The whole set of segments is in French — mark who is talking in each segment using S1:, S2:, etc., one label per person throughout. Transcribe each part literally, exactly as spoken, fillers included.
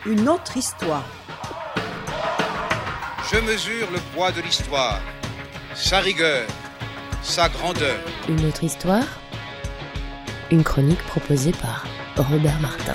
S1: une autre histoire.
S2: Je mesure le poids de l'histoire, sa rigueur, sa grandeur.
S3: Une autre histoire, une chronique proposée par Robert Martin.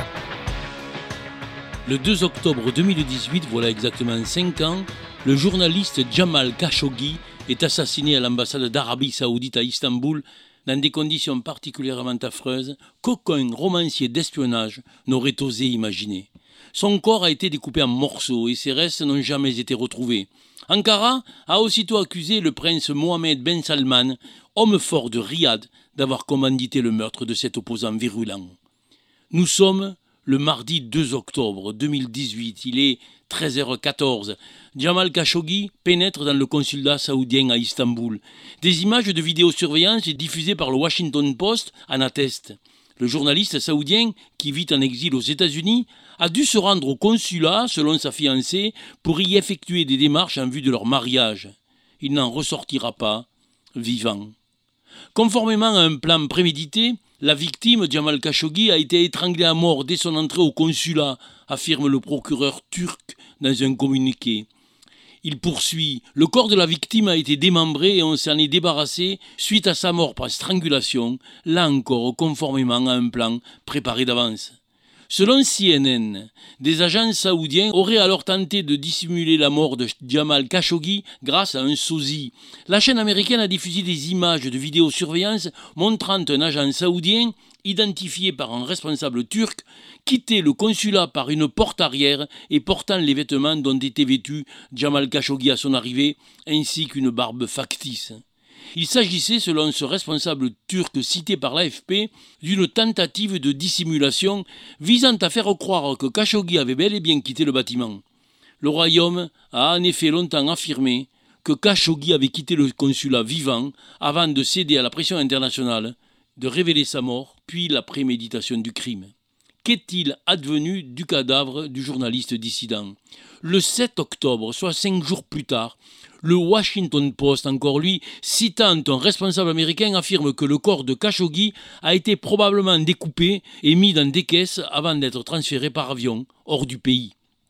S4: Le deux octobre deux mille dix-huit, voilà exactement cinq ans, le journaliste Jamal Khashoggi est assassiné à l'ambassade d'Arabie Saoudite à Istanbul dans des conditions particulièrement affreuses qu'aucun romancier d'espionnage n'aurait osé imaginer. Son corps a été découpé en morceaux et ses restes n'ont jamais été retrouvés. Ankara a aussitôt accusé le prince Mohammed Ben Salman, homme fort de Riyad, d'avoir commandité le meurtre de cet opposant virulent. Nous sommes le mardi deux octobre deux mille dix-huit, il est treize heures quatorze. Jamal Khashoggi pénètre dans le consulat saoudien à Istanbul. Des images de vidéosurveillance diffusées par le Washington Post en attestent. Le journaliste saoudien, qui vit en exil aux États-Unis, a dû se rendre au consulat, selon sa fiancée, pour y effectuer des démarches en vue de leur mariage. Il n'en ressortira pas vivant. Conformément à un plan prémédité, la victime, Jamal Khashoggi, a été étranglée à mort dès son entrée au consulat, affirme le procureur turc dans un communiqué. Il poursuit. Le corps de la victime a été démembré et on s'en est débarrassé suite à sa mort par strangulation, là encore conformément à un plan préparé d'avance. Selon C N N, des agents saoudiens auraient alors tenté de dissimuler la mort de Jamal Khashoggi grâce à un sosie. La chaîne américaine a diffusé des images de vidéosurveillance montrant un agent saoudien, identifié par un responsable turc, quitter le consulat par une porte arrière et portant les vêtements dont était vêtu Jamal Khashoggi à son arrivée, ainsi qu'une barbe factice. Il s'agissait, selon ce responsable turc cité par l'A F P, d'une tentative de dissimulation visant à faire croire que Khashoggi avait bel et bien quitté le bâtiment. Le royaume a en effet longtemps affirmé que Khashoggi avait quitté le consulat vivant avant de céder à la pression internationale, de révéler sa mort, puis la préméditation du crime. Qu'est-il advenu du cadavre du journaliste dissident ? Le sept octobre, soit cinq jours plus tard, le Washington Post, encore lui, citant un responsable américain, affirme que le corps de Khashoggi a été probablement découpé et mis dans des caisses avant d'être transféré par avion hors du pays.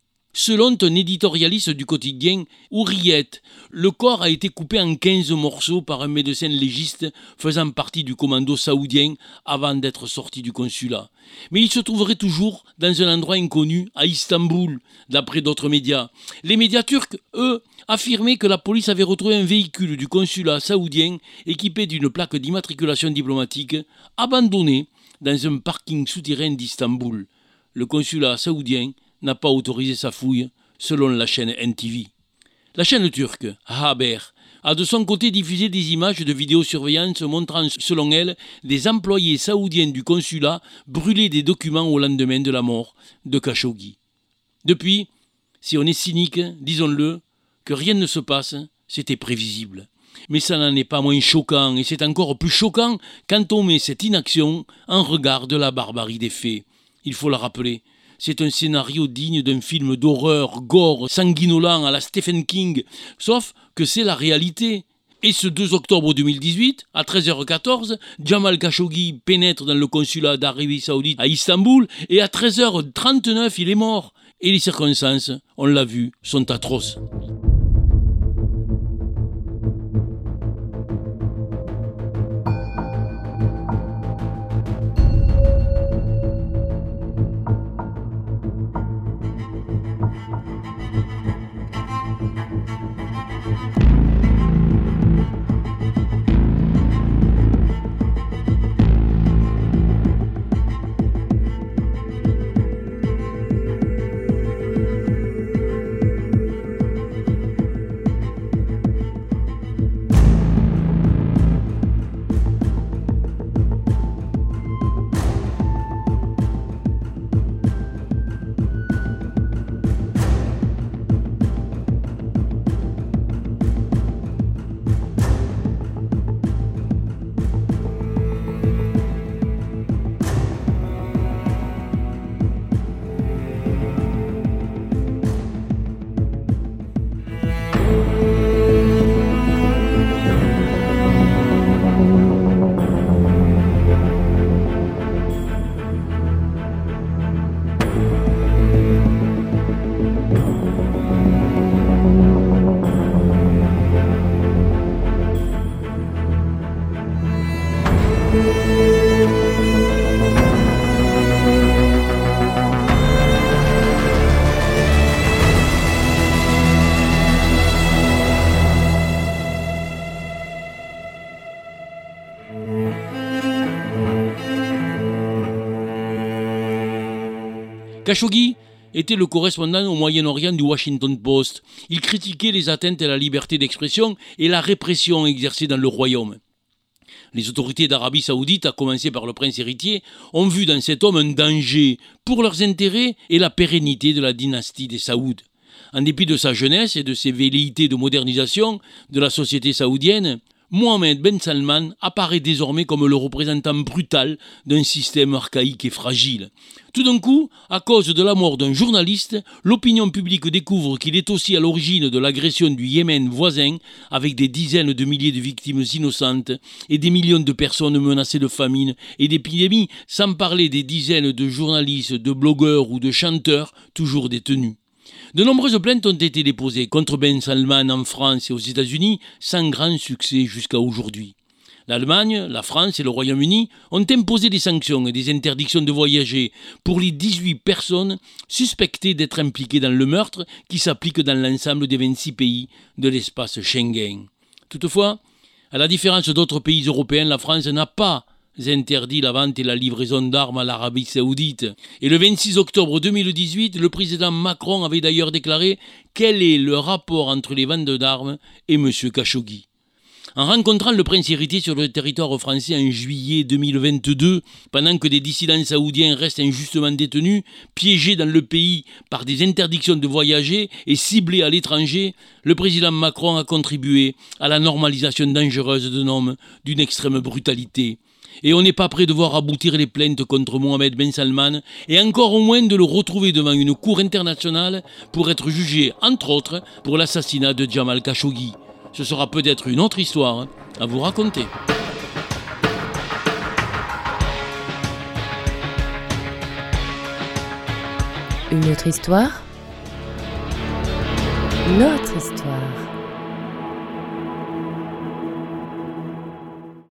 S4: Selon un éditorialiste du quotidien Hurriyet, le corps a été coupé en quinze morceaux par un médecin légiste faisant partie du commando saoudien avant d'être sorti du consulat. Mais il se trouverait toujours dans un endroit inconnu, à Istanbul, d'après d'autres médias. Les médias turcs, eux, affirmaient que la police avait retrouvé un véhicule du consulat saoudien équipé d'une plaque d'immatriculation diplomatique, abandonné dans un parking souterrain d'Istanbul. Le consulat saoudien n'a pas autorisé sa fouille, selon la chaîne N T V. La chaîne turque, Haber, a de son côté diffusé des images de vidéosurveillance montrant, selon elle, des employés saoudiens du consulat brûler des documents au lendemain de la mort de Khashoggi. Depuis, si on est cynique, disons-le, que rien ne se passe, c'était prévisible. Mais ça n'en est pas moins choquant, et c'est encore plus choquant quand on met cette inaction en regard de la barbarie des faits. Il faut le rappeler. C'est un scénario digne d'un film d'horreur, gore, sanguinolent à la Stephen King, sauf que c'est la réalité. Et ce deux octobre deux mille dix-huit, à treize heures quatorze, Jamal Khashoggi pénètre dans le consulat d'Arabie Saoudite à Istanbul et à treize heures trente-neuf, il est mort. Et les circonstances, on l'a vu, sont atroces. Khashoggi était le correspondant au Moyen-Orient du Washington Post. Il critiquait les atteintes à la liberté d'expression et la répression exercée dans le royaume. Les autorités d'Arabie Saoudite, à commencer par le prince héritier, ont vu dans cet homme un danger pour leurs intérêts et la pérennité de la dynastie des Saouds. En dépit de sa jeunesse et de ses velléités de modernisation de la société saoudienne, Mohammed Ben Salman apparaît désormais comme le représentant brutal d'un système archaïque et fragile. Tout d'un coup, à cause de la mort d'un journaliste, l'opinion publique découvre qu'il est aussi à l'origine de l'agression du Yémen voisin, avec des dizaines de milliers de victimes innocentes et des millions de personnes menacées de famine et d'épidémies, sans parler des dizaines de journalistes, de blogueurs ou de chanteurs toujours détenus. De nombreuses plaintes ont été déposées contre Ben Salman en France et aux États-Unis, sans grand succès jusqu'à aujourd'hui. L'Allemagne, la France et le Royaume-Uni ont imposé des sanctions et des interdictions de voyager pour les dix-huit personnes suspectées d'être impliquées dans le meurtre qui s'applique dans l'ensemble des vingt-six pays de l'espace Schengen. Toutefois, à la différence d'autres pays européens, la France n'a pas interdit la vente et la livraison d'armes à l'Arabie Saoudite. Et le vingt-six octobre deux mille dix-huit, le président Macron avait d'ailleurs déclaré quel est le rapport entre les ventes d'armes et M. Khashoggi. En rencontrant le prince héritier sur le territoire français en juillet deux mille vingt-deux, pendant que des dissidents saoudiens restent injustement détenus, piégés dans le pays par des interdictions de voyager et ciblés à l'étranger, le président Macron a contribué à la normalisation dangereuse d'un homme d'une extrême brutalité. Et on n'est pas prêt de voir aboutir les plaintes contre Mohammed Ben Salman, et encore au moins de le retrouver devant une cour internationale pour être jugé, entre autres, pour l'assassinat de Jamal Khashoggi. Ce sera peut-être une autre histoire à vous raconter.
S3: Une autre histoire ? Notre histoire.